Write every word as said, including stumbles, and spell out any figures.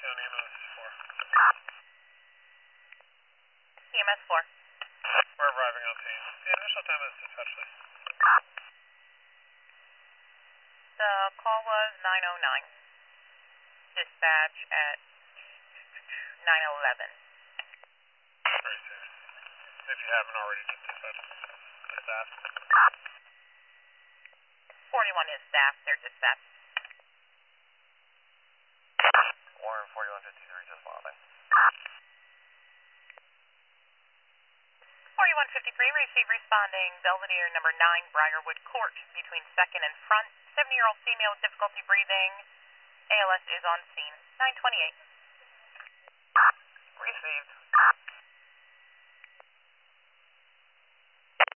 on E M S four. E M S four. We're arriving on scene. The initial time is dispatch, please. The call was nine oh nine. Dispatch at nine eleven. Very soon. If you haven't already, just dispatch the staff. forty-one is staff. They're dispatched. Warren forty-one fifty-three just logging. forty-one fifty-three, receive responding Belvedere number nine, Briarwood Court, between second and front. seventy-year-old female with difficulty breathing. A L S is on scene. nine twenty-eight. Received.